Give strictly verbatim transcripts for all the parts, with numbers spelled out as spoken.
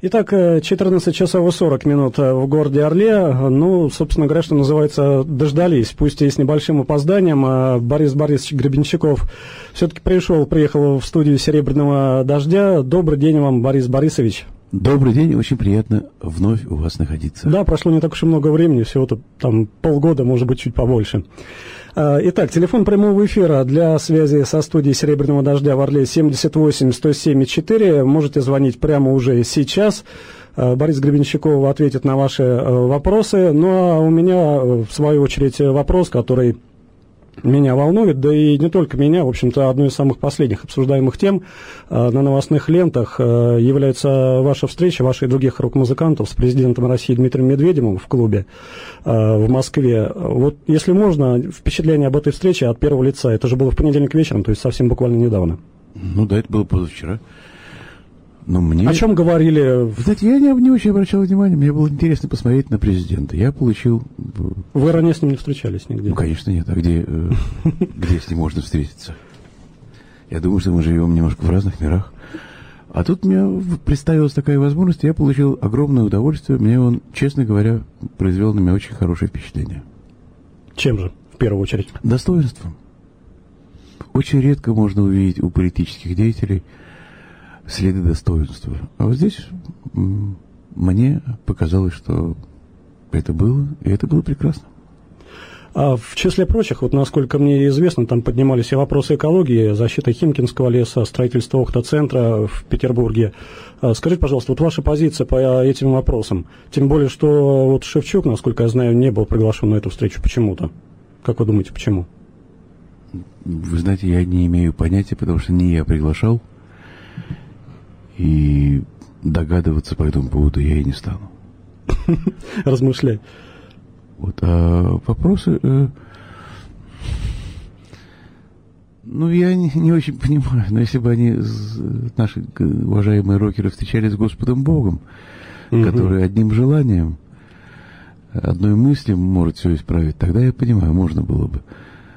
Итак, четырнадцать часов и сорок минут в городе Орле. Ну, собственно говоря, что называется, дождались. Пусть и с небольшим опозданием. Борис Борисович Гребенщиков все-таки пришел, приехал в студию «Серебряного дождя». Добрый день вам, Борис Борисович. Добрый день, очень приятно вновь у вас находиться. Да, прошло не так уж и много времени, всего-то там полгода, может быть, чуть побольше. Итак, телефон прямого эфира для связи со студией «Серебряного дождя» в Орле семьдесят восемь сто семь четыре. Можете звонить прямо уже сейчас. Борис Гребенщиков ответит на ваши вопросы. Ну, а у меня, в свою очередь, вопрос, который меня волнует, да и не только меня, в общем-то, одной из самых последних обсуждаемых тем на новостных лентах является ваша встреча, ваша и других рок-музыкантов с президентом России Дмитрием Медведевым в клубе в Москве. Вот, если можно, впечатление об этой встрече от первого лица. Это же было в понедельник вечером, то есть совсем буквально недавно. Ну да, это было позавчера. Но мне... О чем говорили? Знаете, я не, не очень обращал внимания, мне было интересно посмотреть на президента. Я получил... Вы ранее с ним не встречались нигде? Ну, конечно, нет. А где, э, где с ним можно встретиться? Я думаю, что мы живем немножко в разных мирах. А тут мне представилась такая возможность, я получил огромное удовольствие. Мне он, честно говоря, произвел на меня очень хорошее впечатление. Чем же, в первую очередь? Достоинством. Очень редко можно увидеть у политических деятелей следы достоинства. А вот здесь м- мне показалось, что это было, и это было прекрасно. А в числе прочих, вот насколько мне известно, там поднимались и вопросы экологии, защиты Химкинского леса, строительства Охта-центра в Петербурге. Скажите, пожалуйста, вот ваша позиция по этим вопросам. Тем более, что вот Шевчук, насколько я знаю, не был приглашен на эту встречу почему-то. Как вы думаете, почему? Вы знаете, я не имею понятия, потому что не я приглашал. И догадываться по этому поводу я и не стану. Размышляй. Вот, а вопросы... Э, ну, я не, не очень понимаю, но если бы они, наши уважаемые рокеры, встречались с Господом Богом, угу. который одним желанием, одной мыслью может все исправить, тогда я понимаю, можно было бы.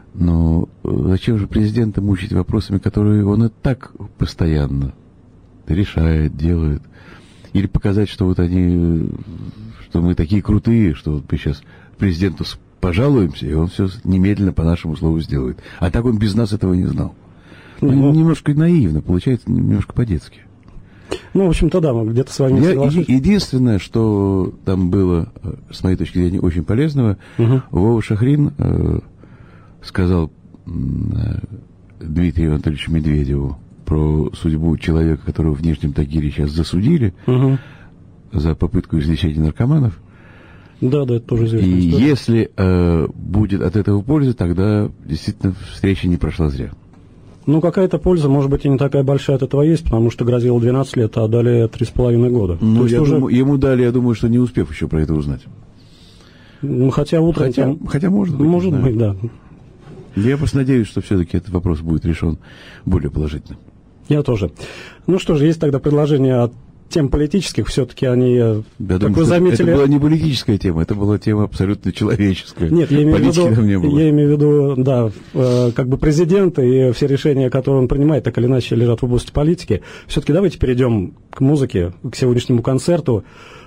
Но зачем же президента мучить вопросами, которые он и так постоянно решает, делает. Или показать, что вот они, что мы такие крутые, что вот мы сейчас президенту пожалуемся, и он все немедленно по нашему слову сделает. А так он без нас этого не знал. Ну, немножко наивно, получается, немножко по-детски. Ну, в общем-то, да, мы где-то с вами соглашусь. Единственное, что там было, с моей точки зрения, очень полезного, угу. Вова Шахрин э, сказал э, Дмитрию Анатольевичу Медведеву про судьбу человека, которого в Нижнем Тагиле сейчас засудили угу. за попытку излечения наркоманов. Да, да, это тоже известно. И история. Если э, будет от этого польза, тогда действительно встреча не прошла зря. Ну, какая-то польза, может быть, и не такая большая от этого есть, потому что грозило двенадцать лет, а дали три с половиной года. Ну, я уже... думаю, ему дали, я думаю, что не успев еще про это узнать. Ну, хотя утром... Хотя, там... хотя может быть. Может быть, да. Я просто надеюсь, что все-таки этот вопрос будет решен более положительно. Я тоже. Ну что же, есть тогда предложение от тем политических, все-таки они, я как думаю, вы заметили... Это была не политическая тема, это была тема абсолютно человеческая. Нет, я имею, в виду, там не было. я имею в виду, да, э, как бы президент и все решения, которые он принимает, так или иначе лежат в области политики. Все-таки давайте перейдем к музыке, к сегодняшнему концерту.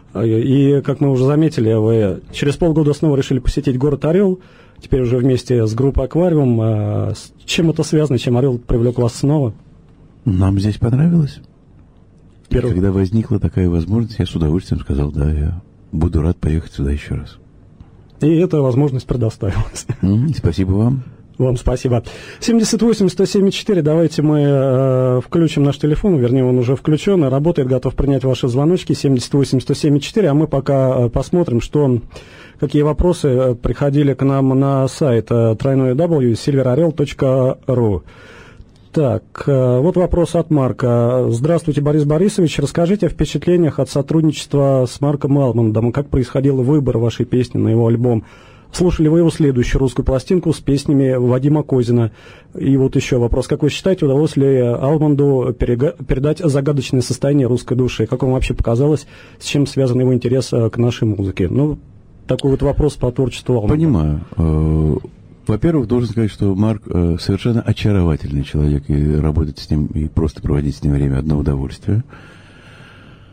И, как мы уже заметили, вы через полгода снова решили посетить город Орел, теперь уже вместе с группой «Аквариум». С чем это связано, чем Орел привлек вас снова? Нам здесь понравилось. Первый... И когда возникла такая возможность, я с удовольствием сказал, да, я буду рад поехать сюда еще раз. И эта возможность предоставилась. Mm-hmm, спасибо вам. Вам спасибо. семьдесят восемь сто семь четыре, давайте мы э, включим наш телефон, вернее, он уже включен, работает, готов принять ваши звоночки, семьдесят восемь сто семь четыре, а мы пока э, посмотрим, что, какие вопросы приходили к нам на сайт э, дабл ю дабл ю дабл ю точка сильвер орел точка ру. Так, вот вопрос от Марка. Здравствуйте, Борис Борисович. Расскажите о впечатлениях от сотрудничества с Марком Алмандом. Как происходил выбор вашей песни на его альбом? Слушали вы его следующую русскую пластинку с песнями Вадима Козина? И вот еще вопрос. Как вы считаете, удалось ли Алманду передать загадочное состояние русской души? Как вам вообще показалось, с чем связан его интерес к нашей музыке? Ну, такой вот вопрос по творчеству Алманда. Понимаю. Во-первых, должен сказать, что Марк э, совершенно очаровательный человек, и работать с ним, и просто проводить с ним время — одно удовольствие.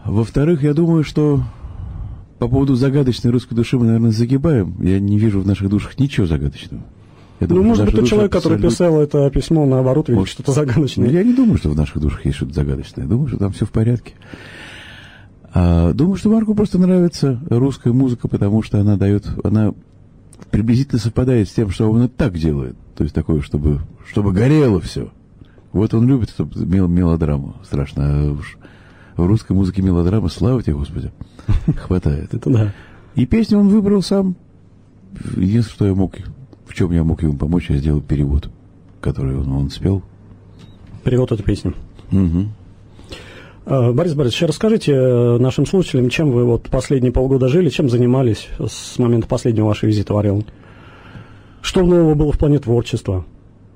Во-вторых, я думаю, что по поводу загадочной русской души мы, наверное, загибаем. Я не вижу в наших душах ничего загадочного. Я ну, думаю, может быть, тот человек, абсолютно... который писал это письмо, наоборот, видит что-то загадочное. Ну, я не думаю, что в наших душах есть что-то загадочное. Я думаю, что там все в порядке. А, думаю, что Марку просто нравится русская музыка, потому что она дает... Она приблизительно совпадает с тем, что он и так делает. То есть такое, чтобы, чтобы горело все. Вот он любит эту мел- мелодраму. Страшно. А уж в русской музыке мелодрамы, слава тебе, Господи, хватает. Это да. И песню он выбрал сам. Единственное, что я мог, в чем я мог ему помочь, я сделал перевод, который он, он спел. Перевод этой песни. Угу. Борис Борисович, расскажите нашим слушателям, чем вы вот последние полгода жили, чем занимались с момента последнего вашего визита в Орел? Что нового было в плане творчества?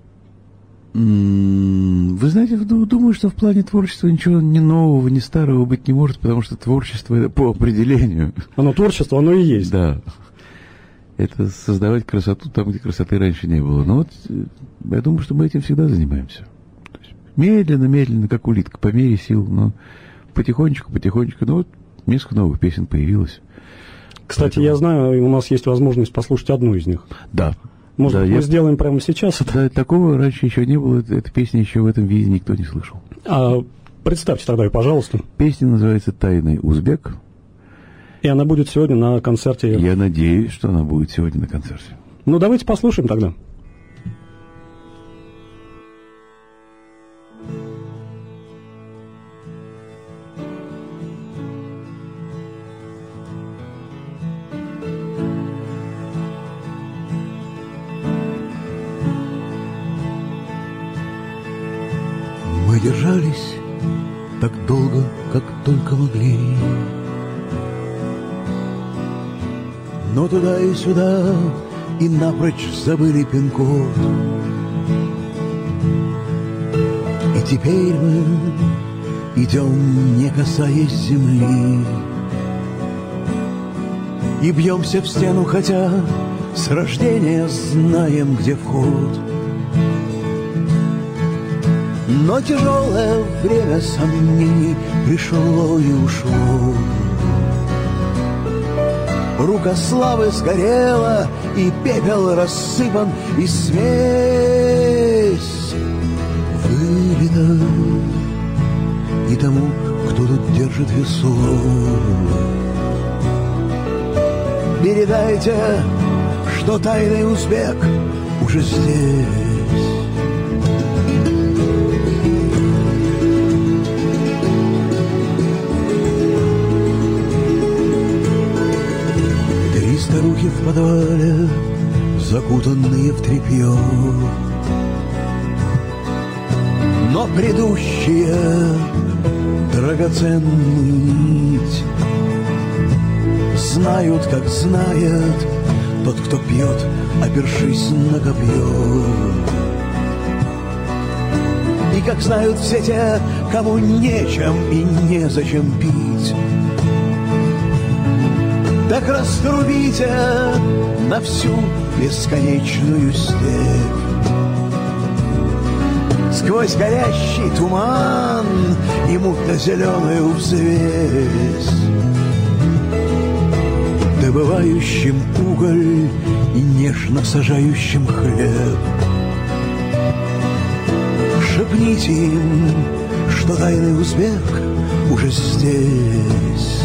Вы знаете, думаю, что в плане творчества ничего ни нового, ни старого быть не может, потому что творчество это по определению. Оно творчество, оно и есть. Да. Это создавать красоту там, где красоты раньше не было. Но вот я думаю, что мы этим всегда занимаемся. То есть медленно, медленно, как улитка, по мере сил, но потихонечку, потихонечку. Ну вот несколько новых песен появилось. Кстати, Поэтому... я знаю, у нас есть возможность послушать одну из них. Да. Может да, быть, я... мы сделаем прямо сейчас это? Да, такого раньше еще не было. Эта песня еще в этом виде никто не слышал. А, представьте тогда, пожалуйста. Песня называется «Тайный узбек». И она будет сегодня на концерте. Я надеюсь, что она будет сегодня на концерте. Ну, давайте послушаем тогда. Мы держались так долго, как только могли, но туда и сюда и напрочь забыли пин-код. И теперь мы идем, не касаясь земли, и бьемся в стену, хотя с рождения знаем, где вход. Но тяжелое время сомнений пришло и ушло. Рука славы сгорела, и пепел рассыпан, и смесь вылита. И тому, кто тут держит весов, передайте, что тайный узбек уже здесь. Старухи в подвале, закутанные в тряпье, но предыдущие драгоценную нить знают, как знает тот, кто пьет, опершись на копье. И как знают все те, кому нечем и незачем пить. Так раструбите на всю бесконечную степь. Сквозь горящий туман и мутно-зеленую взвесь, добывающим уголь и нежно сажающим хлеб. Шепните им, что тайный узбек уже здесь.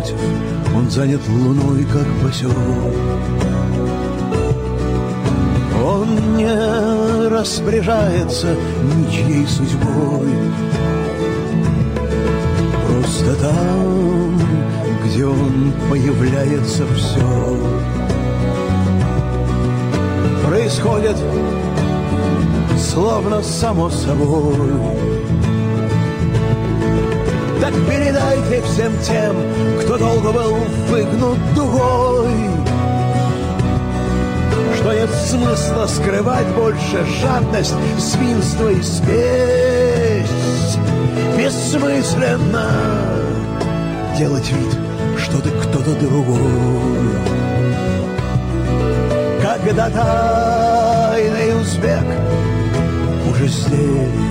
напротив, он занят луной, как босой. Он не распоряжается ничьей судьбой. Просто там, где он появляется, все происходит словно само собой. Так передайте всем тем, кто долго был выгнут дугой, что нет смысла скрывать больше жадность, свинство и спесь. Бессмысленно делать вид, что ты кто-то другой. Когда тайный узбек уже здесь.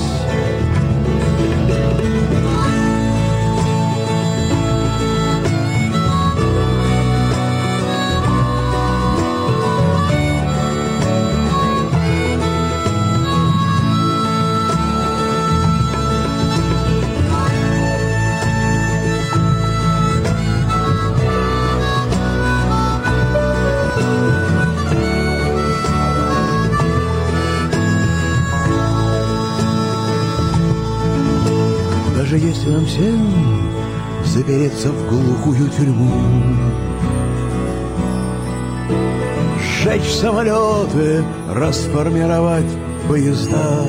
Даже если нам всем запереться в глухую тюрьму, сжечь самолеты, расформировать поезда,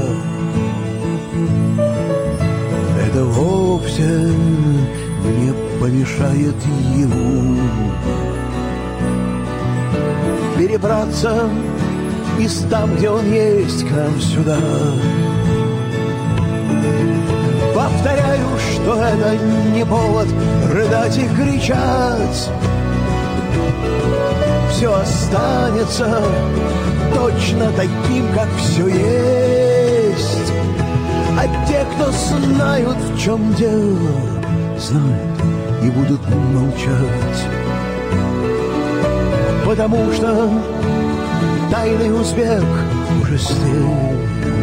это вовсе не помешает ему перебраться из там, где он есть, к нам сюда. Повторяю, что это не повод рыдать и кричать. Все останется точно таким, как все есть. А те, кто знают, в чем дело, знают и будут молчать. Потому что тайный узбек уже здесь.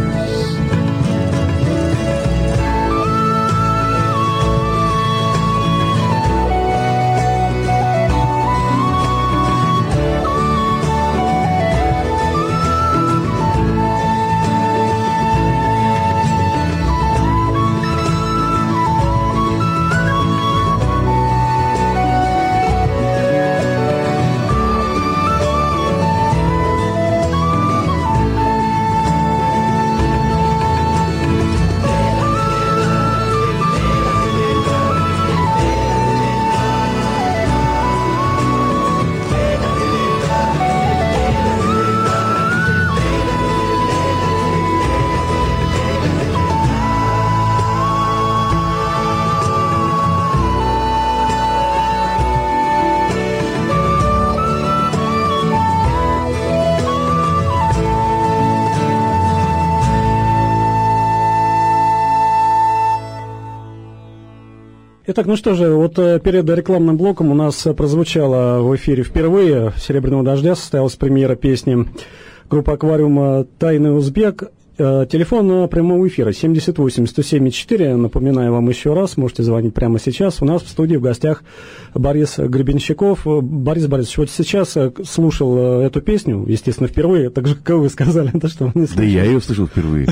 Итак, ну что же, вот перед рекламным блоком у нас прозвучало в эфире впервые «Серебряного дождя», состоялась премьера песни группы «Аквариум» «Тайный узбек». Телефон прямого эфира семьдесят восемь сто семь четыре. Напоминаю вам еще раз, можете звонить прямо сейчас. У нас в студии в гостях Борис Гребенщиков. Борис Борисович, вот сейчас слушал эту песню, естественно, впервые, так же, как вы сказали, да, что вы не слышали. Да я ее слышал впервые.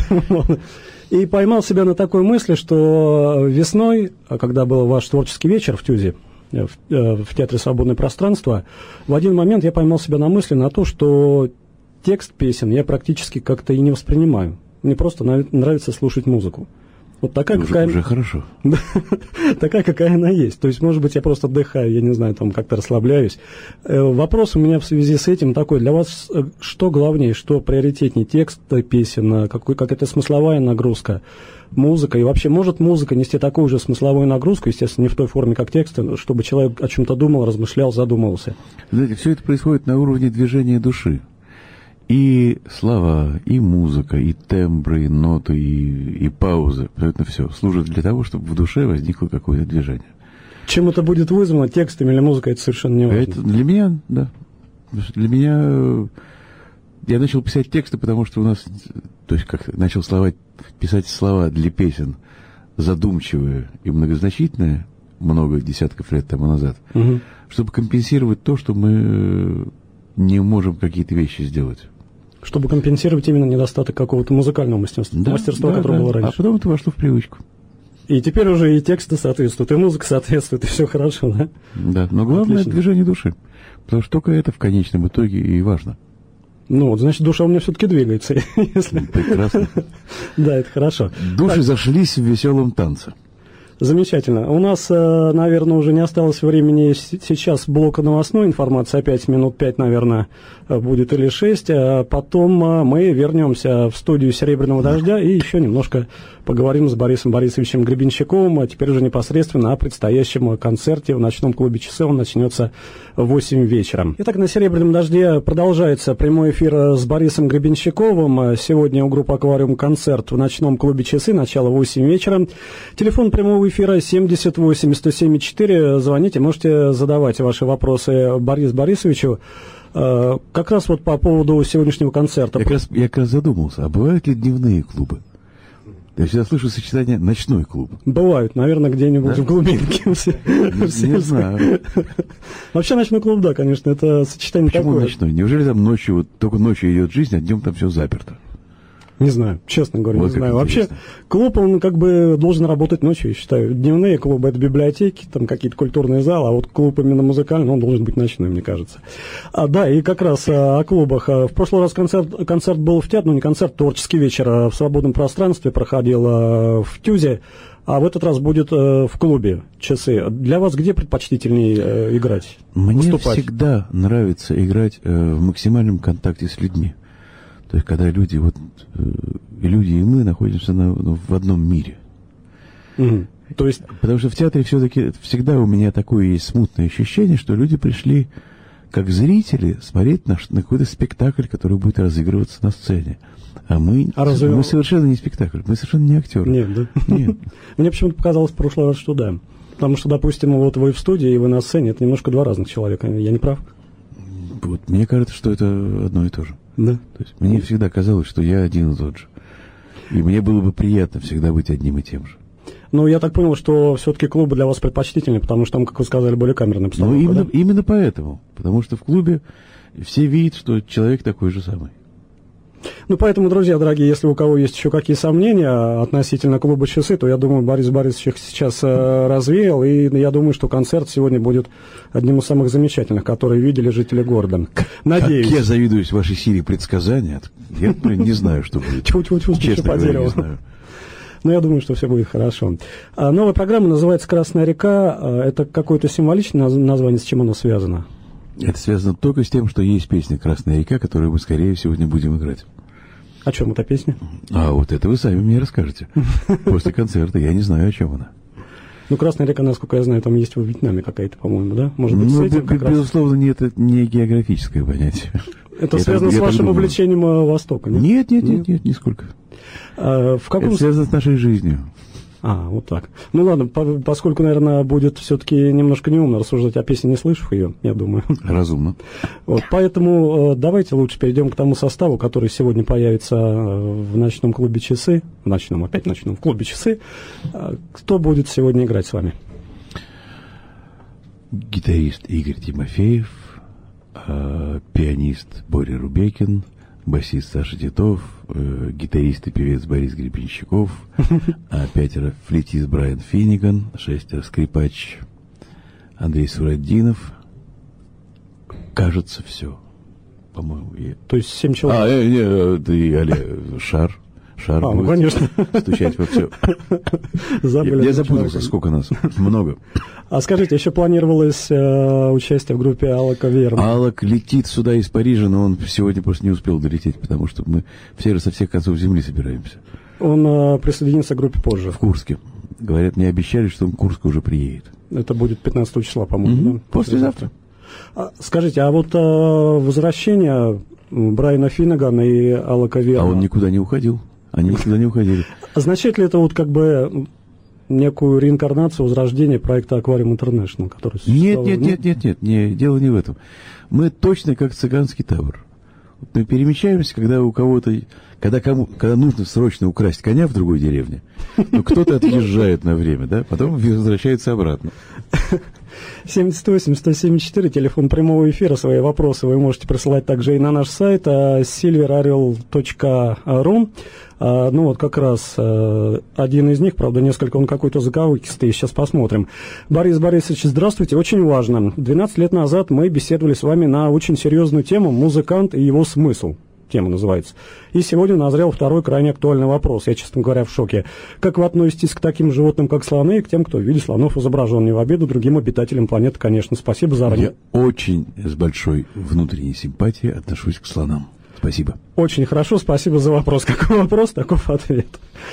И поймал себя на такой мысли, что весной, когда был ваш творческий вечер в ТЮЗе, в, в Театре «Свободное пространство», в один момент я поймал себя на мысли на то, что текст песен я практически как-то и не воспринимаю. Мне просто нравится слушать музыку. Вот такая, уже, какая... уже хорошо. Такая, какая она есть. То есть, может быть, я просто отдыхаю, я не знаю, там как-то расслабляюсь. Вопрос у меня в связи с этим такой. Для вас что главнее, что приоритетнее? Текст песен, какой, какая-то смысловая нагрузка, музыка? И вообще, может музыка нести такую же смысловую нагрузку, естественно, не в той форме, как текст, чтобы человек о чем-то думал, размышлял, задумывался? Знаете, все это происходит на уровне движения души. И слова, и музыка, и тембры, и ноты, и, и паузы, абсолютно все служит для того, чтобы в душе возникло какое-то движение. Чем это будет вызвано, текстами или музыкой, это совершенно не важно. Это для меня, да. Для меня... Я начал писать тексты, потому что у нас... То есть, как начал слова, писать слова для песен задумчивые и многозначительные, много десятков лет тому назад, угу. чтобы компенсировать то, что мы не можем какие-то вещи сделать. Чтобы компенсировать именно недостаток какого-то музыкального мастерства, да, мастерства да, которое да. было раньше. А потом это вошло в привычку. И теперь уже и тексты соответствуют, и музыка соответствует, и все хорошо, да? Да, но главное — это движение души. Потому что только это в конечном итоге и важно. Ну, вот, значит, душа у меня все-таки двигается. Если... Прекрасно. Да, это хорошо. Души зашлись в веселом танце. Замечательно. У нас, наверное, уже не осталось времени сейчас блока новостной информации. Опять минут пять, наверное, будет или шесть. А потом мы вернемся в студию «Серебряного дождя» и еще немножко поговорим с Борисом Борисовичем Гребенщиковым, а теперь уже непосредственно о предстоящем концерте в ночном клубе «Часы». Он начнется в восемь вечера. Итак, на «Серебряном дожде» продолжается прямой эфир с Борисом Гребенщиковым. Сегодня у группы «Аквариум» концерт в ночном клубе «Часы», начало в восемь вечера. Телефон прямого эфира семьдесят восемь сто семь четыре. Звоните, можете задавать ваши вопросы Борису Борисовичу. Как раз вот по поводу сегодняшнего концерта. Я как раз, я как раз задумался, а бывают ли дневные клубы? Я всегда слышу сочетание «ночной клуб». Бывают, наверное, где-нибудь, да? В глубинке. Не, не знаю. Вообще ночной клуб, да, конечно, это сочетание Почему такое. Почему ночной? Неужели там ночью, вот только ночью идет жизнь, а днем там все заперто? Не знаю, честно говоря, вот не знаю. Интересно. Вообще, клуб, он как бы должен работать ночью, я считаю. Дневные клубы — это библиотеки, там какие-то культурные залы, а вот клуб именно музыкальный, он должен быть ночной, мне кажется. А, да, и как раз а, о клубах. В прошлый раз концерт, концерт был в театре, ну не концерт, творческий вечер а в свободном пространстве проходил а, в Тюзе, а в этот раз будет а, в клубе «Часы». Для вас где предпочтительнее а, играть? Мне выступать? Всегда нравится играть а, в максимальном контакте с людьми. То есть, когда люди, вот, и люди, и мы находимся на, ну, в одном мире. Угу. То есть... Потому что в театре все-таки всегда у меня такое есть смутное ощущение, что люди пришли как зрители смотреть на, на какой-то спектакль, который будет разыгрываться на сцене. А мы, а разве... мы совершенно не спектакль, мы совершенно не актеры. Нет, да? Нет. Мне почему-то показалось в прошлый раз, что да. Потому что, допустим, вот вы в студии, и вы на сцене, это немножко два разных человека. Я не прав? Вот, мне кажется, что это одно и то же. Да. То есть мне всегда казалось, что я один и тот же. И мне было бы приятно всегда быть одним и тем же. Ну, я так понял, что все-таки клубы для вас предпочтительнее, потому что там, как вы сказали, более камерная обстановка. Ну, именно, да? именно поэтому. Потому что в клубе все видят, что человек такой же самый. Ну, поэтому, друзья дорогие, если у кого есть еще какие сомнения относительно клуба «Часы», то, я думаю, Борис Борисович их сейчас э, развеял, и я думаю, что концерт сегодня будет одним из самых замечательных, которые видели жители города. Надеюсь. Как я завидуюсь вашей силе предсказания, я не знаю, что будет. Чего-чего, честно говоря, не знаю. Но я думаю, что все будет хорошо. А новая программа называется «Красная река». Это какое-то символичное название, с чем оно связано? Это связано только с тем, что есть песня «Красная река», которую мы, скорее, сегодня будем играть. О чем эта песня? А вот это вы сами мне расскажете. После концерта я не знаю, о чем она. Ну, «Красная река», насколько я знаю, там есть во Вьетнаме какая-то, по-моему, да? Может быть, ну, с этим как безусловно, раз... это не географическое понятие. Это связано с вашим увлечением Востока, нет? Нет, нет, нет, нет, нисколько. А, в каком... Это связано с нашей жизнью. А, вот так. Ну ладно, по- поскольку, наверное, будет все-таки немножко неумно рассуждать о песне, не слышав ее, я думаю. Разумно. Вот, поэтому э, давайте лучше перейдем к тому составу, который сегодня появится в ночном клубе «Часы». В ночном, опять ночном, в клубе «Часы». Э, кто будет сегодня играть с вами? Гитарист Игорь Тимофеев, э, пианист Боря Рубекин, басист Саша Титов, э, гитарист и певец Борис Гребенщиков, а пятеро флейтист Брайан Финниган, шестеро скрипач Андрей Сураддинов. Кажется, все. По-моему. Я... То есть семь человек. А, э, э, да и Аля, Шар. Шар а, будет ну, конечно. стучать во все. Забыли, я я запутался, сколько нас. Много. А скажите, еще планировалось э, участие в группе Алака Верна? Алак летит сюда из Парижа, но он сегодня просто не успел долететь, потому что мы все со всех концов земли собираемся. Он э, присоединится к группе позже. В Курске. Говорят, мне обещали, что он в Курск уже приедет. Это будет пятнадцатого числа, по-моему, Mm-hmm. да? Послезавтра. А, скажите, а вот э, возвращение Брайана Финнигана и Алака Верна... А он никуда не уходил. Они никуда не уходили. Означает ли это вот как бы некую реинкарнацию, возрождение проекта Аквариум Интернешнл, который существовал? Нет, нет, нет, нет, нет, не, дело не в этом. Мы точно как цыганский табор. Мы перемещаемся, когда у кого-то, когда, кому, когда нужно срочно украсть коня в другой деревне, но кто-то отъезжает на время, да, потом возвращается обратно. семьдесят восемь сто семьдесят четыре, телефон прямого эфира. Свои вопросы вы можете присылать также и на наш сайт сильвер орел точка ру. Ну вот как раз один из них, правда, несколько он какой-то заковыкистый, сейчас посмотрим. Борис Борисович, здравствуйте, очень важно. двенадцать лет назад мы беседовали с вами на очень серьезную тему «Музыкант и его смысл». Тема называется. И сегодня назрел второй крайне актуальный вопрос. Я, честно говоря, в шоке. Как вы относитесь к таким животным, как слоны, и к тем, кто в виде слонов изображен? Не в обиду другим обитателям планеты, конечно. Спасибо заранее. Я очень с большой внутренней симпатией отношусь к слонам. Спасибо. Очень хорошо, спасибо за вопрос. Какой вопрос, таков ответ.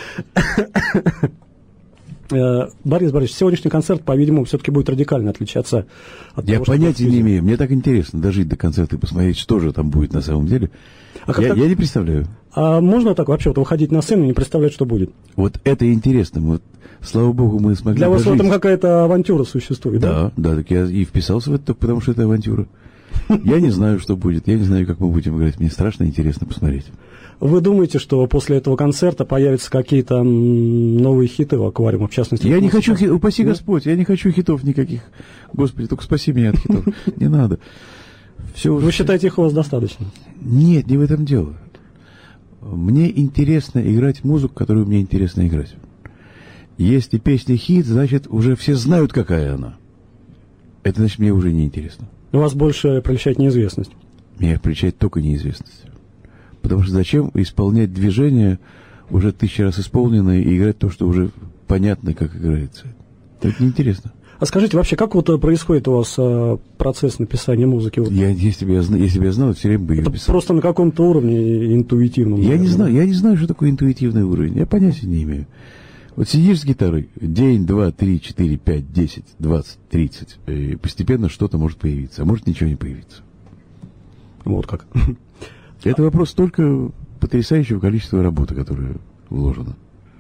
Борис Борисович, сегодняшний концерт, по-видимому, все-таки будет радикально отличаться от Я того, что понятия не имею. Мне так интересно дожить до концерта и посмотреть, что же там будет на самом деле. А я, так... я не представляю. А можно так вообще вот выходить на сцену и не представлять, что будет? Вот это интересно. Вот, слава богу, мы смогли Для дожить. вас в этом какая-то авантюра существует, да? Да, да, так я и вписался в это только потому, что это авантюра. Я не знаю, что будет. Я не знаю, как мы будем играть. Мне страшно интересно посмотреть. Вы думаете, что после этого концерта появятся какие-то новые хиты в «Аквариуме», в частности? Я не хочу, хит... упаси Господь, я не хочу хитов никаких. Господи, только спаси меня от хитов. Не надо. Все уже... Вы считаете, их у вас достаточно? Нет, не в этом дело. Мне интересно играть музыку, которую мне интересно играть. Если песня хит, значит, уже все знают, какая она. Это значит, мне уже не интересно. Вас больше прельщает неизвестность? Меня прельщает только неизвестность. Потому что зачем исполнять движения, уже тысячу раз исполненные, и играть то, что уже понятно, как играется. Это неинтересно. А скажите, вообще, как вот происходит у вас а, процесс написания музыки? Вот? Я, если бы я, если бы я знал, все время бы ее Это писал. Просто на каком-то уровне интуитивном. Я наверное. не знаю, я не знаю, что такое интуитивный уровень. Я понятия не имею. Вот сидишь с гитарой, день, два, три, четыре, пять, десять, двадцать, тридцать, и постепенно что-то может появиться, а может ничего не появиться. Вот как. Это вопрос только потрясающего количества работы, которая вложена.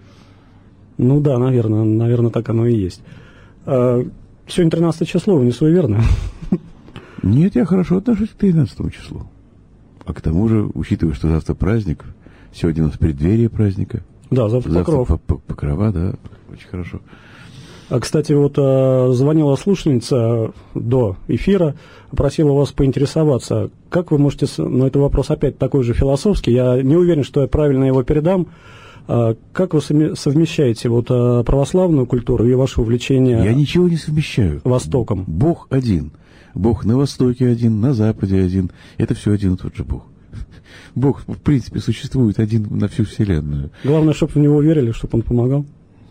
Ну да, наверное, наверное, так оно и есть. А, сегодня тринадцатое число, вы не суеверны? Нет, я хорошо отношусь к тринадцатому числу. А к тому же, учитывая, что завтра праздник, сегодня у нас преддверие праздника. Да, завтра, завтра Покров. Покрова, да, очень хорошо. А, кстати, вот а, звонила слушательница до эфира, просила вас поинтересоваться, как вы можете, ну это вопрос опять такой же философский, я не уверен, что я правильно его передам, а, как вы совмещаете вот а, православную культуру и ваше увлечение Я ничего не совмещаю. Востоком? Бог один. Бог на Востоке один, на Западе один. Это все один и тот же Бог. Бог, в принципе, существует один на всю Вселенную. Главное, чтобы в него верили, чтобы он помогал.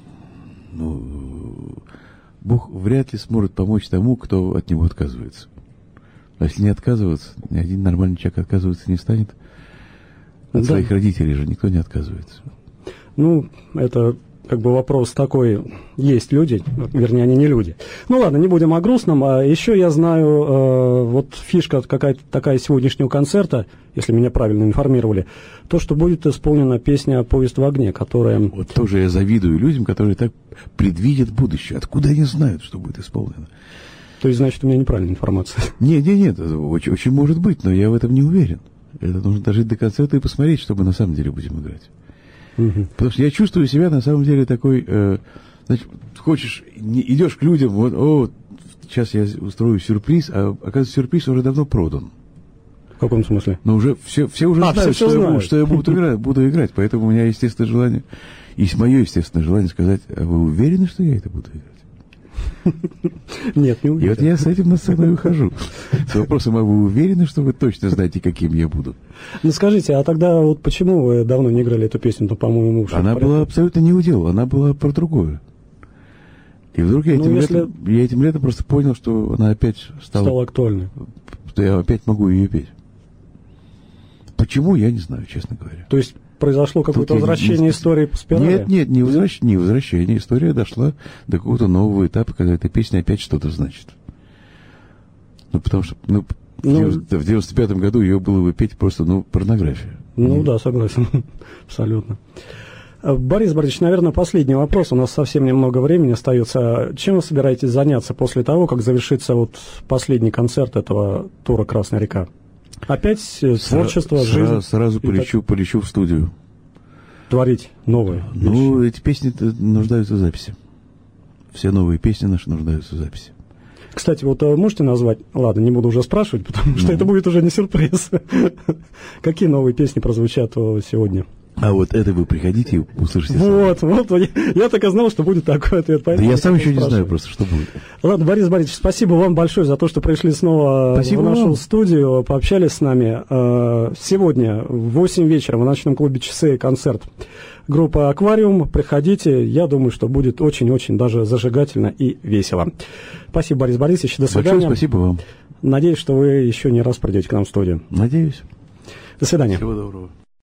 Ну, Бог вряд ли сможет помочь тому, кто от него отказывается. А если не отказываться, ни один нормальный человек отказываться не станет. От да. своих родителей же никто не отказывается. Ну, это как бы вопрос такой. Есть люди, вернее, они не люди. Ну ладно, не будем о грустном. А еще я знаю, э, вот фишка какая-то такая сегодняшнего концерта, если меня правильно информировали, то, что будет исполнена песня «Поезд в огне», которая... Вот тоже я завидую людям, которые так предвидят будущее. Откуда они знают, что будет исполнено? То есть, значит, у меня неправильная информация. Нет, нет, нет, очень, очень может быть, но я в этом не уверен. Это нужно дожить до концерта и посмотреть, что мы на самом деле будем играть. Угу. Потому что я чувствую себя на самом деле такой, э, значит, хочешь, не, идешь к людям, вот, о, сейчас я устрою сюрприз, а оказывается, сюрприз уже давно продан. В каком смысле? Ну, уже все, все уже а, знают, все, что, все я, знают. буду, что я буду играть, буду играть. Поэтому у меня естественное желание, есть мое естественное желание сказать, а вы уверены, что я это буду играть? Нет, не уверен. И вот я с этим на сцену и выхожу. С вопросом, а вы уверены, что вы точно знаете, каким я буду? Ну, скажите, а тогда вот почему вы давно не играли эту песню, то, по-моему, уж... Она была абсолютно не удел, она была про другое. И вдруг я, ну, этим, если... летом, я этим летом просто понял, что она опять стала... Стала актуальной. Что я опять могу ее петь. Почему, я не знаю, честно говоря. То есть произошло какое-то возвращение не... истории по спирали? Нет, нет, не, возвращ... не возвращение. История дошла до какого-то нового этапа, когда эта песня опять что-то значит. Ну, потому что ну, ну... в девяносто пятом году ее было бы петь просто, ну, порнография. Ну, не... да, согласен. Абсолютно. Борис Борисович, наверное, последний вопрос. У нас совсем немного времени остается. Чем вы собираетесь заняться после того, как завершится вот последний концерт этого тура «Красная река»? Опять творчество, Сра- жизнь? Сразу, сразу полечу, так... полечу в студию. Творить новые Ну, вещи. эти песни нуждаются в записи. Все новые песни наши нуждаются в записи. Кстати, вот можете назвать, ладно, не буду уже спрашивать, потому что mm-hmm. это будет уже не сюрприз. Какие новые песни прозвучат сегодня? А вот это вы приходите и услышите. Вот, сами. вот, я, я так и знал, что будет такой ответ. Да я сам еще не знаю просто, что будет. Ладно, Борис Борисович, спасибо вам большое за то, что пришли снова спасибо в нашу вам. студию, пообщались с нами. Сегодня в восемь вечера в ночном клубе «Часы» концерт группы «Аквариум». Приходите, я думаю, что будет очень-очень даже зажигательно и весело. Спасибо, Борис Борисович, до свидания. Большое спасибо вам. Надеюсь, что вы еще не раз придете к нам в студию. Надеюсь. До свидания. Всего доброго.